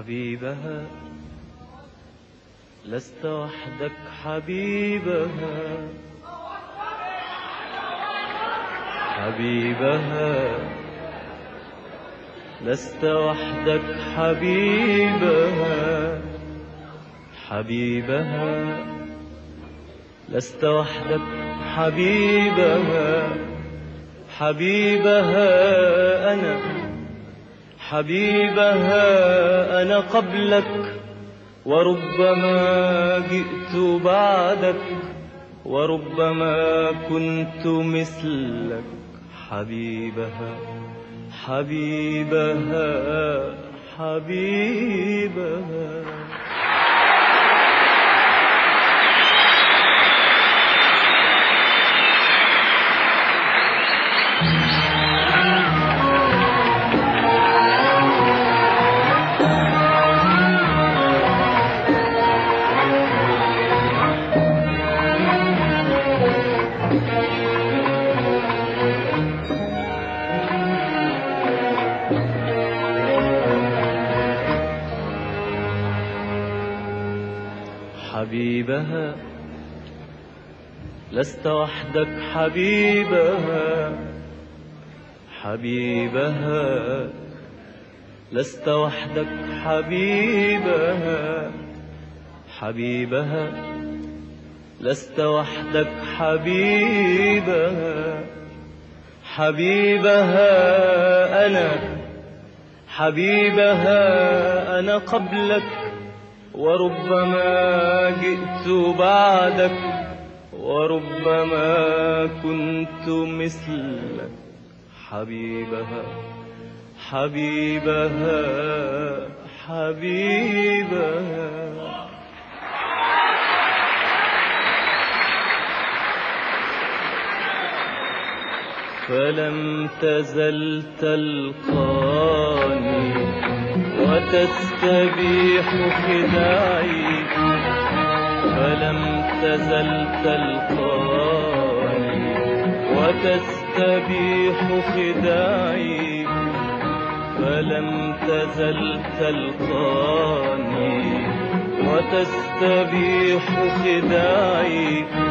حبيبها لست وحدك حبيبها، حبيبها لست وحدك حبيبها، حبيبها لست وحدك حبيبها، حبيبها أنا، حبيبها أنا قبلك، وربما جئت بعدك، وربما كنت مثلك، حبيبها حبيبها حبيبها. حبيبها لست وحدك حبيبها، حبيبها لست وحدك حبيبها، حبيبها لست وحدك حبيبها، حبيبها أنا، حبيبها أنا قبلك، وربما جئت بعدك، وربما كنت مثلك، حبيبها حبيبها حبيبها. فلم تزل تلقاني وتستبيح خداعي، فلم تزل تلقاني وتستبيح خداعي، فلم تزل تلقاني وتستبيح خداعي،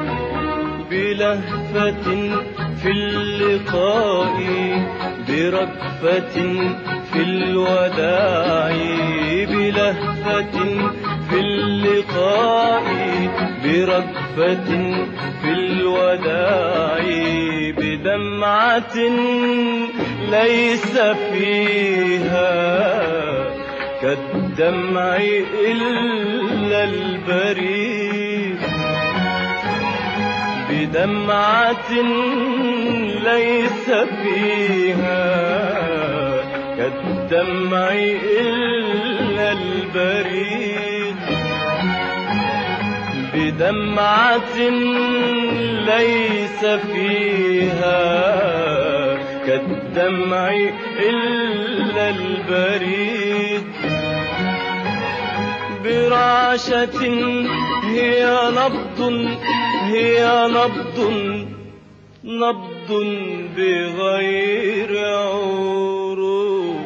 بلهفة في اللقاء بركفة في الوداع، بلهفة في اللقاء بركفة في الوداع، بدمعة ليس فيها كالدمع إلا البريد، بدمعة ليس فيها كالدمع إلا البريد، بدمعة ليس فيها كالدمع إلا البريد، برعشة هي نبض، هي نبض، نبض بغير عروق.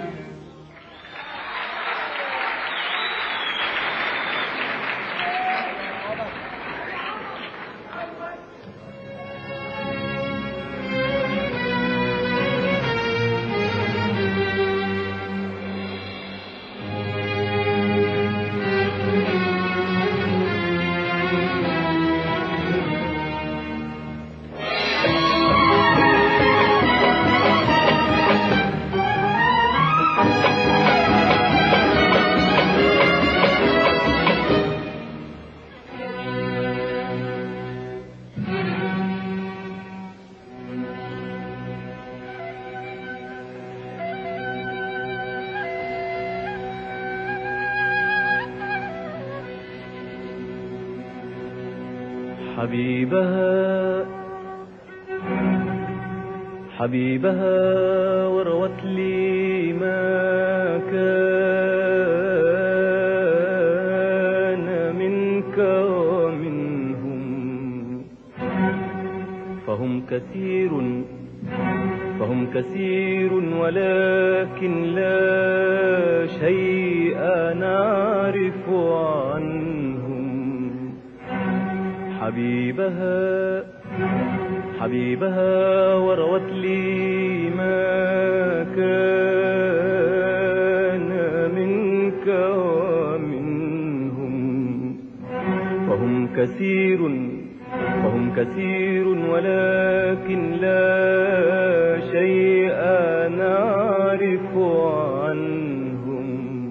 حبيبها حبيبها وروت لي ما كان منك ومنهم، فهم كثير فهم كثير ولكن لا شيء نعرف عنهم. حبيبها وروت لي ما كان منك ومنهم. فهم كثير ولكن لا شيء نعرف عنهم.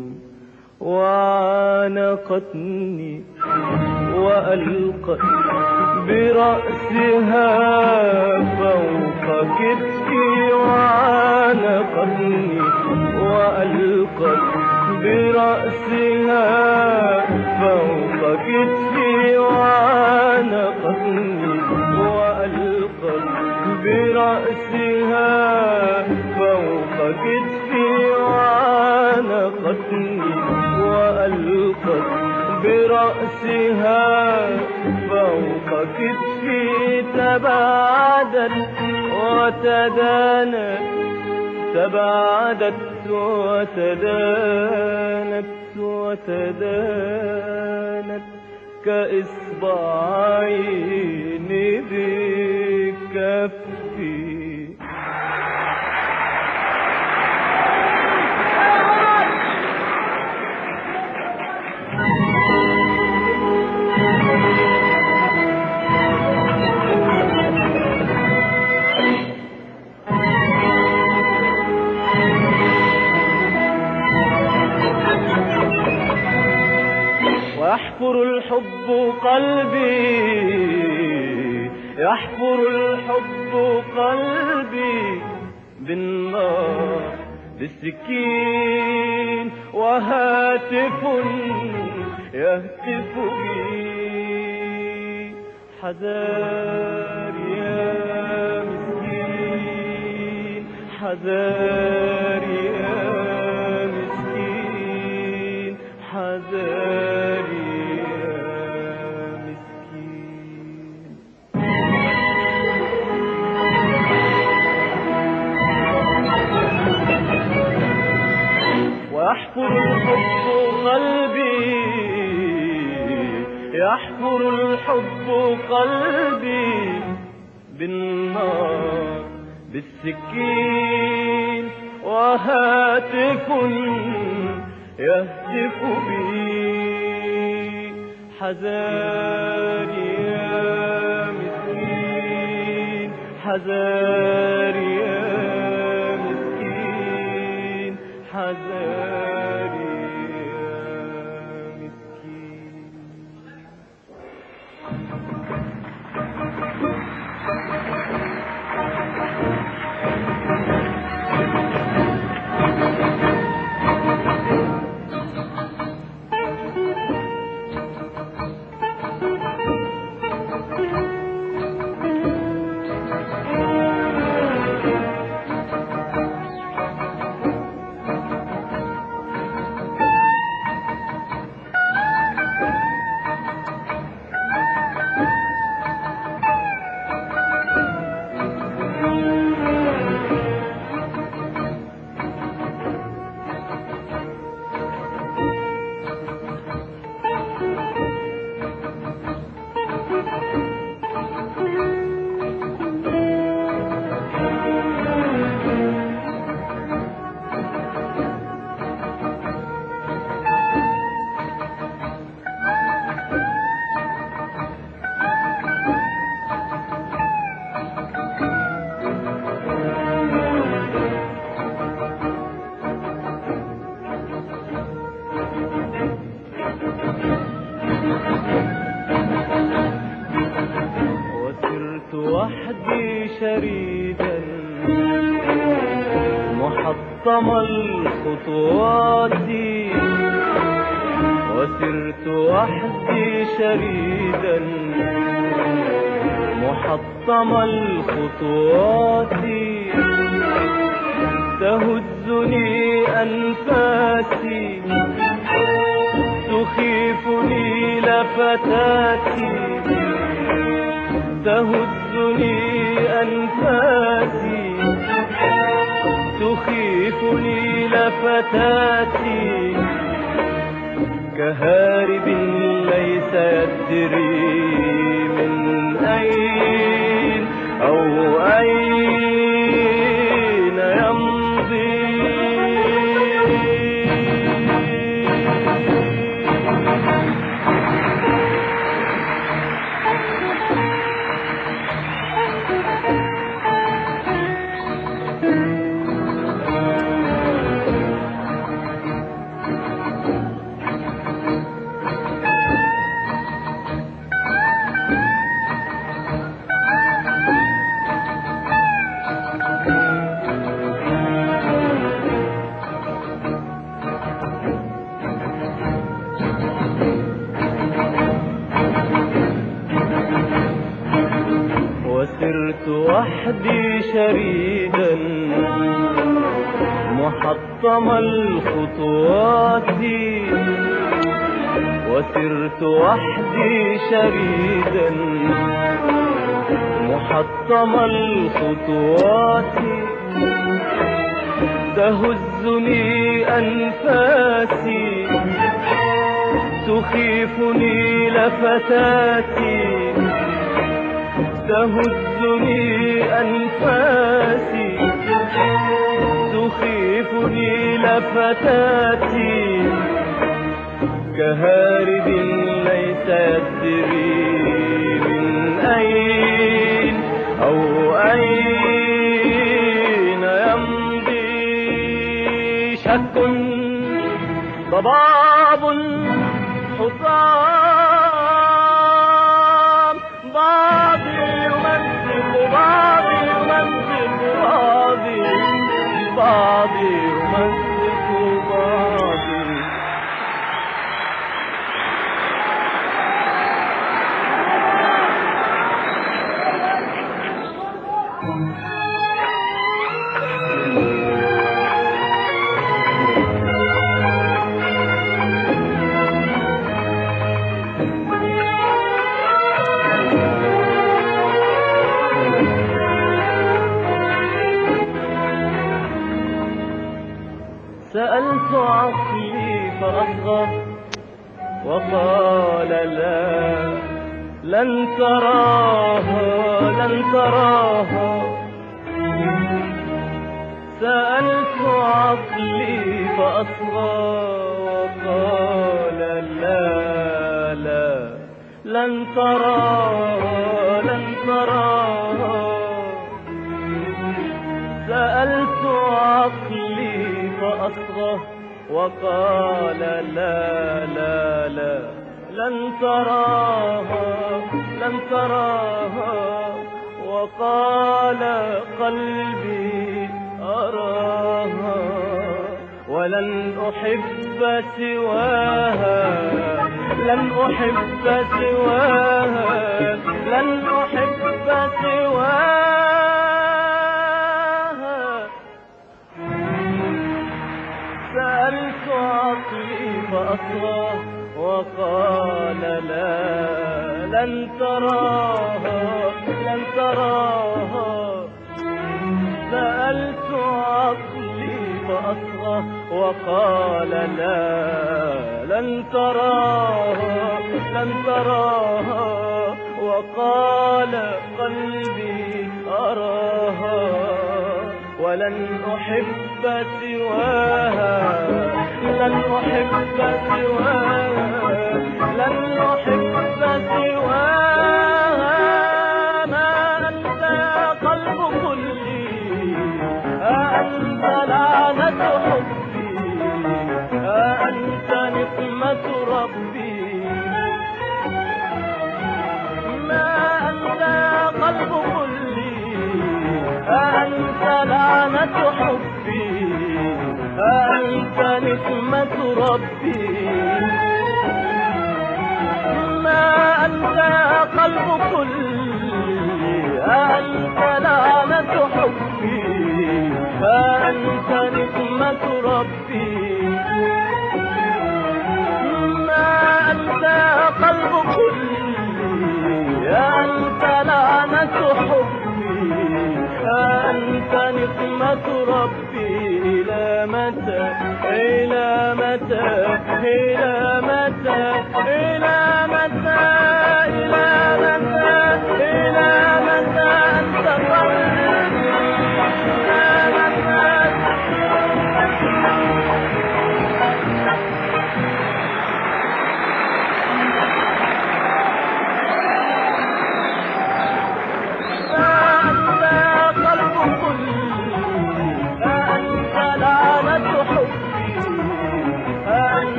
وعانقتني وألقت برأسها فوق كتفي. وعانقتني وألقت برأسها فوق كتفي. وعانقتني وألقت برأسها فوق كتفي. وعانقتني وألقت برأسها فوق كتفي. تباعدت وتدانت كإصبعين بكفي. يحفر الحب قلبي بالنار بالسكين. وهاتف يهتف بي. حذار يا مسكين، حذار يا مسكين، حذار يحفر الحب قلبي بالنار بالسكين. وهاتف يهتف بي. حذار يا مسكين، حذار يا مسكين، حذار يا مسكين. وحدي شريدا محطم الخطوات. وسرت وحدي شريدا محطم الخطوات. تهزني أنفاسي تخيفني لفتاتي. تهزني أنفاسي تخيفني لفتاتي كهارب ليس يدري من أين أو أين يمضي. وسرت وحدي شريدا محطم الخطوات، وسرت وحدي شريدا محطم الخطوات، تهزني أنفاسي تخيفني لفتاتي، تهزني أنفاسي تخيفني لفتاتي كهارب ليس يدري من أين أو أين يمضي. شك ضباب حطام، بعضي يمزق بعضي يمزق بعضي، بعضي يمزق بعضي. سألت عقلي فأصغى وقال لا، لن تراها لن تراها. سألت عقلي فأصغى وقال لا لا، لن تراها لن تراها. سألت عقلي فأصغى وقال لا لا لا، لن تراها لن تراها. وقال قلبي أراها ولن أحب سواها، لن أحب سواها، لن أحب سواها. سألت عقلي فأصغى وقال لا، لن تراها لن تراها. سألت عقلي فأصغى وقال لا، لن تراها لن تراها. وقال قلبي أراها ولن أحب سواها، لن أحب سواها، لن أحب سواها. ما أنت يا قلب كلي، أنت لعنة حبي، أنت نقمة ربي. ما أنت يا قلب كلي، أنت لعنة حبي، أنت نقمة ربي. ما أنت يا قلب كلي، أنت لعنة حبي، أنت نقمة ربي. ما أنت يا قلب كلي، أنت لعنة حبي، أنت نقمة ربي. متى إلى متى إلى متى